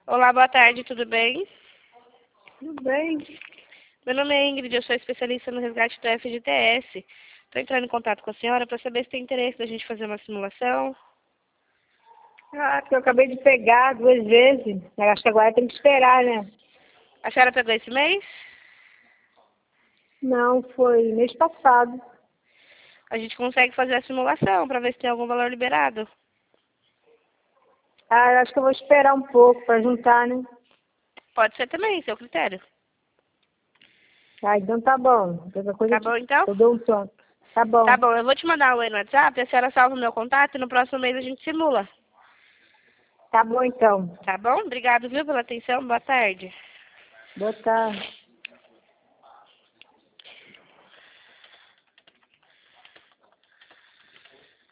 Olá, boa tarde, tudo bem? Tudo bem? Meu nome é Ingrid, eu sou especialista no resgate do FGTS. Estou entrando em contato com a senhora para saber se tem interesse da gente fazer uma simulação. Porque eu acabei de pegar 2 vezes. Eu acho que agora tem que esperar, né? A senhora pegou esse mês? Não, foi mês passado. A gente consegue fazer a simulação para ver se tem algum valor liberado. Eu acho que eu vou esperar um pouco para juntar, né? Pode ser também, seu critério. Então tá bom. Qualquer coisa Tá bom, então? eu dou um toque. Tá Tá bom. bom, eu vou te mandar um aí no WhatsApp, a senhora salva o meu contato e no próximo mês a gente simula. Tá bom então. Tá bom? Obrigado, viu, pela atenção. Boa tarde. Boa tarde.